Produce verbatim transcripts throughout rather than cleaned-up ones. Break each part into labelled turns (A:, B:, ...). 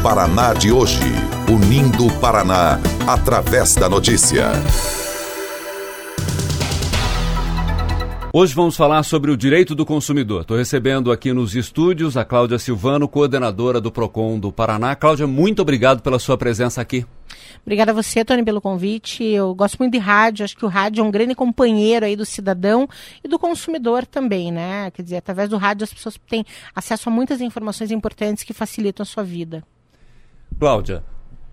A: Paraná de hoje. Unindo o Paraná, através da notícia.
B: Hoje vamos falar sobre o direito do consumidor. Estou recebendo aqui nos estúdios a Cláudia Silvano, coordenadora do Procon do Paraná. Cláudia, muito obrigado pela sua presença aqui.
C: Obrigada a você, Tony, pelo convite. Eu gosto muito de rádio, acho que o rádio é um grande companheiro aí do cidadão e do consumidor também, né? Quer dizer, através do rádio as pessoas têm acesso a muitas informações importantes que facilitam a sua vida.
B: Cláudia,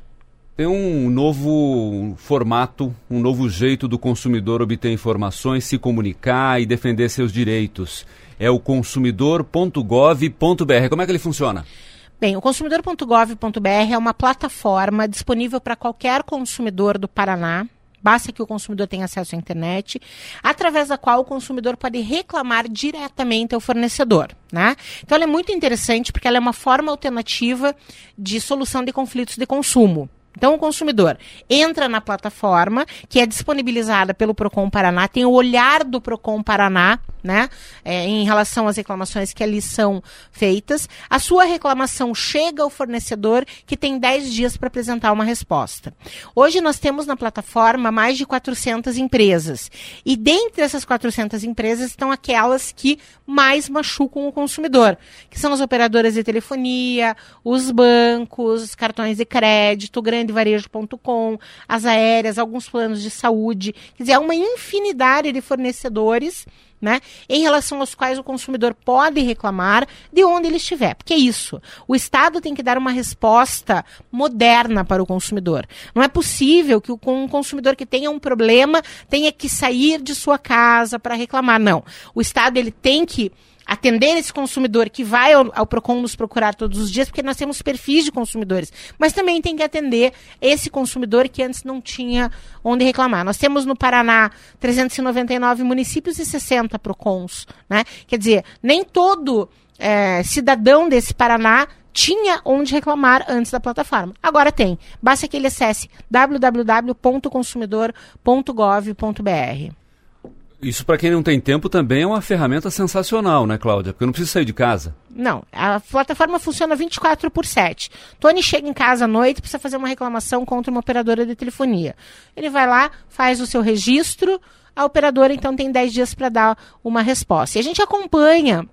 B: tem um novo formato, um novo jeito do consumidor obter informações, se comunicar e defender seus direitos. É o consumidor ponto gov ponto br. Como é que ele funciona?
C: Bem, o consumidor ponto gov ponto br é uma plataforma disponível para qualquer consumidor do Paraná. Basta que o consumidor tenha acesso à internet, através da qual o consumidor pode reclamar diretamente ao fornecedor, né? Então ela é muito interessante porque ela é uma forma alternativa de solução de conflitos de consumo. Então o consumidor entra na plataforma, que é disponibilizada pelo Procon Paraná, tem o olhar do Procon Paraná, né, é, em relação às reclamações que ali são feitas. A sua reclamação chega ao fornecedor, que tem dez dias para apresentar uma resposta. Hoje nós temos na plataforma mais de quatrocentas empresas. E dentre essas quatrocentas empresas estão aquelas que mais machucam o consumidor, que são as operadoras de telefonia, os bancos, os cartões de crédito, grande varejo ponto com, as aéreas, alguns planos de saúde. Quer dizer, há uma infinidade de fornecedores, né, em relação aos quais o consumidor pode reclamar de onde ele estiver. Porque é isso. O Estado tem que dar uma resposta moderna para o consumidor. Não é possível que o, um consumidor que tenha um problema tenha que sair de sua casa para reclamar. Não. O Estado ele tem que atender esse consumidor que vai ao, ao Procon nos procurar todos os dias, porque nós temos perfis de consumidores, mas também tem que atender esse consumidor que antes não tinha onde reclamar. Nós temos no Paraná trezentos e noventa e nove municípios e sessenta Procons, né? Quer dizer, nem todo é, cidadão desse Paraná tinha onde reclamar antes da plataforma. Agora tem. Basta que ele acesse w w w ponto consumidor ponto gov ponto br.
B: Isso, para quem não tem tempo, também é uma ferramenta sensacional, né, Cláudia? Porque eu não preciso sair de casa.
C: Não, a plataforma funciona vinte e quatro por sete. Tony chega em casa à noite, precisa fazer uma reclamação contra uma operadora de telefonia. Ele vai lá, faz o seu registro, a operadora então tem dez dias para dar uma resposta. E a gente acompanha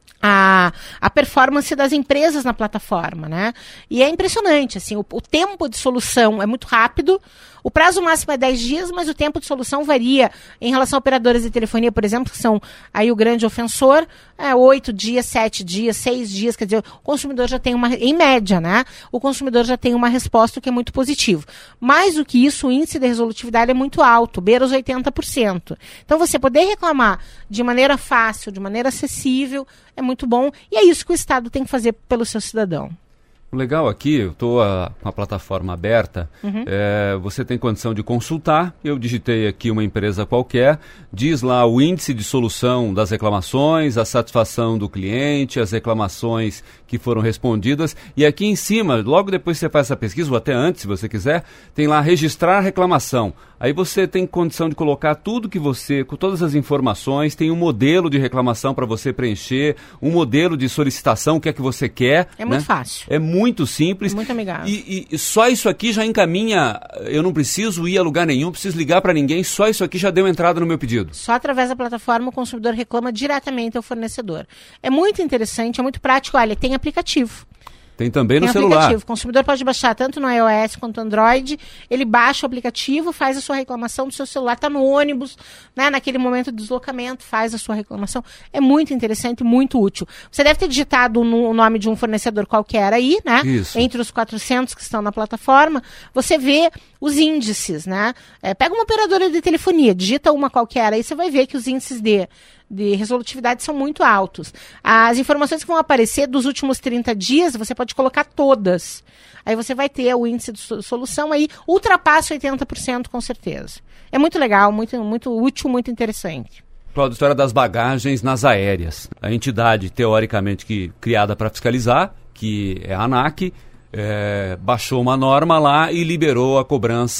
C: A, a performance das empresas na plataforma, né? E é impressionante, assim, o, o tempo de solução é muito rápido, o prazo máximo é dez dias, mas o tempo de solução varia em relação a operadoras de telefonia, por exemplo, que são aí o grande ofensor, é oito dias, sete dias, seis dias, quer dizer, o consumidor já tem uma, em média, né? O consumidor já tem uma resposta, o que é muito positivo. Mais do que isso, o índice de resolutividade é muito alto, beira os oitenta por cento. Então, você poder reclamar de maneira fácil, de maneira acessível, é muito bom, e é isso que o Estado tem que fazer pelo seu cidadão.
B: O legal aqui, eu estou com a plataforma aberta, uhum. é, você tem condição de consultar, eu digitei aqui uma empresa qualquer, diz lá o índice de solução das reclamações, a satisfação do cliente, as reclamações que foram respondidas, e aqui em cima, logo depois que você faz essa pesquisa, ou até antes, se você quiser, tem lá registrar reclamação. Aí você tem condição de colocar tudo que você, com todas as informações, tem um modelo de reclamação para você preencher, um modelo de solicitação, o que é que você quer.
C: É
B: né?
C: muito fácil.
B: É muito simples.
C: Muito amigável.
B: E, e só isso aqui já encaminha, eu não preciso ir a lugar nenhum, preciso ligar para ninguém, só isso aqui já deu entrada no meu pedido.
C: Só através da plataforma o consumidor reclama diretamente ao fornecedor. É muito interessante, é muito prático. Olha, tem aplicativo.
B: Tem também
C: Tem
B: no celular.
C: Aplicativo. O consumidor pode baixar tanto no iOS quanto no Android. Ele baixa o aplicativo, faz a sua reclamação do seu celular. Está no ônibus, né, naquele momento de deslocamento, faz a sua reclamação. É muito interessante e muito útil. Você deve ter digitado o nome de um fornecedor qualquer aí, né?
B: Isso.
C: Entre os quatrocentos que estão na plataforma. Você vê os índices, né? É, pega uma operadora de telefonia, digita uma qualquer aí, você vai ver que os índices de... de resolutividade são muito altos. As informações que vão aparecer dos últimos trinta dias, você pode colocar todas. Aí você vai ter o índice de solução aí, ultrapassa oitenta por cento com certeza. É muito legal, muito, muito útil, muito interessante.
B: Cláudio, história das bagagens nas aéreas. A entidade, teoricamente, que, criada para fiscalizar, que é a ANAC, é, baixou uma norma lá e liberou a cobrança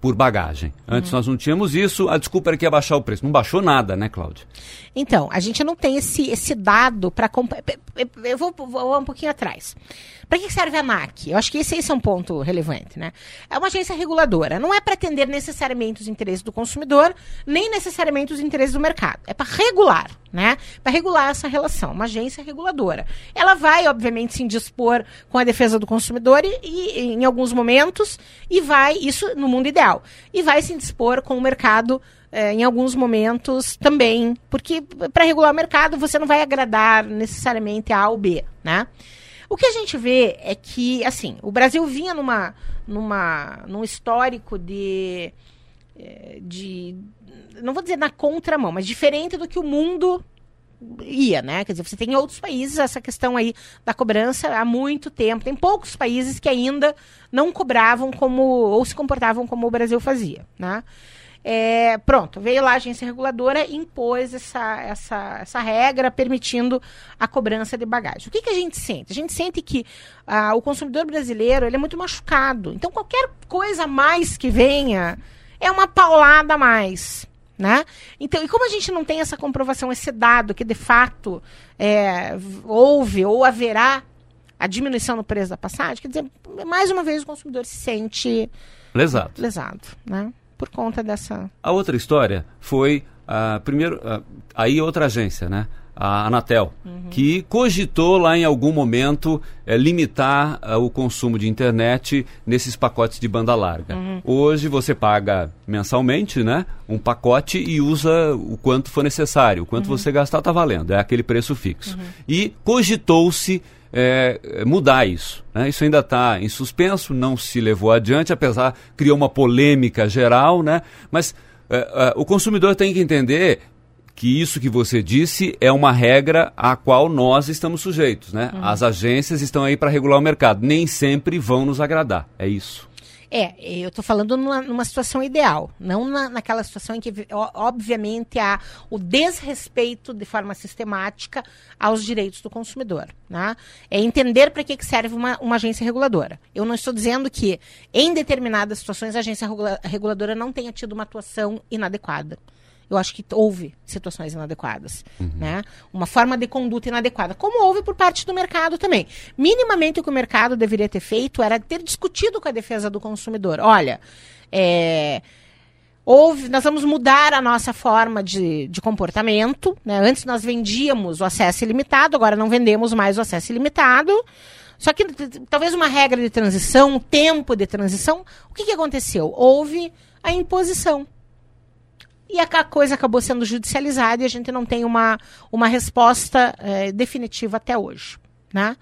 B: por bagagem. Antes uhum. nós não tínhamos isso, a desculpa era que ia baixar o preço. Não baixou nada, né, Cláudia?
C: Então, a gente não tem esse, esse dado para... Eu vou, vou um pouquinho atrás. Para que serve a ANAC? Eu acho que esse, esse é um ponto relevante, né? É uma agência reguladora. Não é para atender necessariamente os interesses do consumidor, nem necessariamente os interesses do mercado. É para regular, né? Para regular essa relação. Uma agência reguladora. Ela vai, obviamente, se indispor com a defesa do consumidor e, e em alguns momentos, e vai, isso no mundo ideal, e vai se indispor com o mercado eh, em alguns momentos também, porque para regular o mercado você não vai agradar necessariamente A ou B, né? O que a gente vê é que, assim, o Brasil vinha numa, numa, num histórico de, de, não vou dizer na contramão, mas diferente do que o mundo ia, né? Quer dizer, você tem em outros países essa questão aí da cobrança há muito tempo. Tem poucos países que ainda não cobravam como, ou se comportavam como o Brasil fazia, né? É, pronto, veio lá a agência reguladora e impôs essa, essa, essa regra permitindo a cobrança de bagagem. O que, que a gente sente? A gente sente que ah, o consumidor brasileiro ele é muito machucado. Então, qualquer coisa a mais que venha é uma paulada a mais, né? Então, e como a gente não tem essa comprovação, esse dado que de fato é, houve ou haverá a diminuição no preço da passagem, quer dizer, mais uma vez o consumidor se sente
B: lesado,
C: lesado, né? Por conta dessa...
B: A outra história foi, uh, primeiro, uh, aí outra agência, né? A Anatel, uhum. que cogitou lá em algum momento uh, limitar uh, o consumo de internet nesses pacotes de banda larga. Uhum. Hoje você paga mensalmente, né? Um pacote e usa o quanto for necessário. O quanto uhum. você gastar está valendo, é aquele preço fixo. Uhum. E cogitou-se É, mudar isso, né? Isso ainda está em suspenso, não se levou adiante, apesar, criou uma polêmica geral, né? Mas é, é, o consumidor tem que entender que isso que você disse é uma regra à qual nós estamos sujeitos, né? Uhum. As agências estão aí para regular o mercado, nem sempre vão nos agradar, é isso.
C: É, eu estou falando numa, numa situação ideal, não na, naquela situação em que, obviamente, há o desrespeito de forma sistemática aos direitos do consumidor, né? É entender para que, que serve uma, uma agência reguladora. Eu não estou dizendo que, em determinadas situações, a agência regula- reguladora não tenha tido uma atuação inadequada. Eu acho que houve situações inadequadas, uhum. né? Uma forma de conduta inadequada, como houve por parte do mercado também. Minimamente o que o mercado deveria ter feito era ter discutido com a defesa do consumidor. Olha, é, houve, nós vamos mudar a nossa forma de, de comportamento, né? Antes nós vendíamos o acesso ilimitado, agora não vendemos mais o acesso ilimitado. Só que talvez uma regra de transição, um tempo de transição, o que, que aconteceu? Houve a imposição. E a coisa acabou sendo judicializada e a gente não tem uma, uma resposta é, definitiva até hoje, né?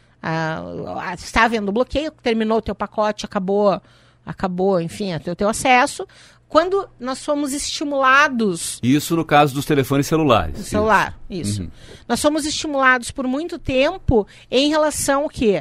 C: Ah, está havendo bloqueio, terminou o teu pacote, acabou, acabou, enfim, o teu, teu acesso. Quando nós fomos estimulados...
B: Isso no caso dos telefones celulares.
C: Do celular, isso. isso. Uhum. Nós fomos estimulados por muito tempo em relação ao quê?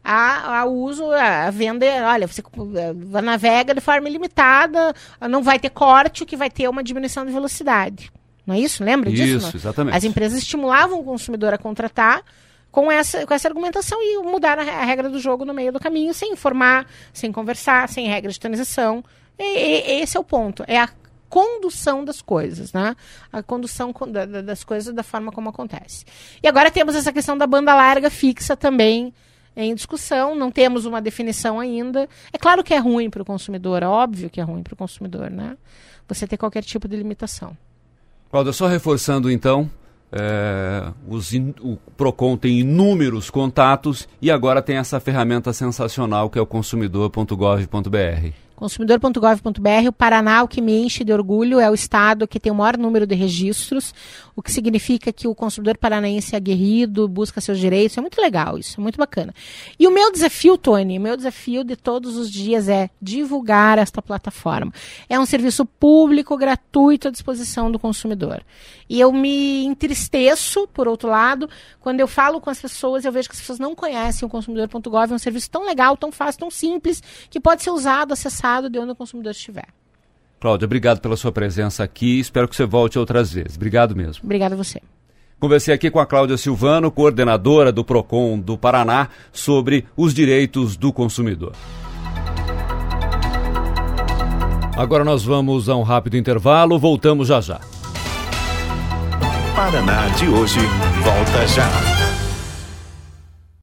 C: Ao uso, a venda, olha, você navega de forma ilimitada, não vai ter corte, o que vai ter é uma diminuição de velocidade. Não é isso? Lembra disso?
B: Isso, não? Exatamente.
C: As empresas estimulavam o consumidor a contratar com essa, com essa argumentação e mudaram a regra do jogo no meio do caminho, sem informar, sem conversar, sem regra de transição. E, e, esse é o ponto. É a condução das coisas, né? A condução da, da, das coisas da forma como acontece. E agora temos essa questão da banda larga fixa também em discussão, não temos uma definição ainda. É claro que é ruim para o consumidor, é óbvio que é ruim para o consumidor, né? Você ter qualquer tipo de limitação.
B: Cláudia, só reforçando então, é, os in, o Procon tem inúmeros contatos e agora tem essa ferramenta sensacional que é o consumidor ponto gov ponto br.
C: consumidor ponto gov ponto br, o Paraná, o que me enche de orgulho, é o estado que tem o maior número de registros, o que significa que o consumidor paranaense é aguerrido, busca seus direitos, é muito legal isso, é muito bacana. E o meu desafio, Tony, o meu desafio de todos os dias é divulgar esta plataforma. É um serviço público, gratuito, à disposição do consumidor. E eu me entristeço, por outro lado, quando eu falo com as pessoas, eu vejo que as pessoas não conhecem o consumidor ponto gov, é um serviço tão legal, tão fácil, tão simples, que pode ser usado, acessado de onde o consumidor estiver.
B: Cláudia, obrigado pela sua presença aqui. Espero que você volte outras vezes. Obrigado mesmo.
C: Obrigada a você.
B: Conversei aqui com a Cláudia Silvano, coordenadora do Procon do Paraná, sobre os direitos do consumidor. Agora nós vamos a um rápido intervalo, voltamos já já.
D: Paraná de hoje volta já.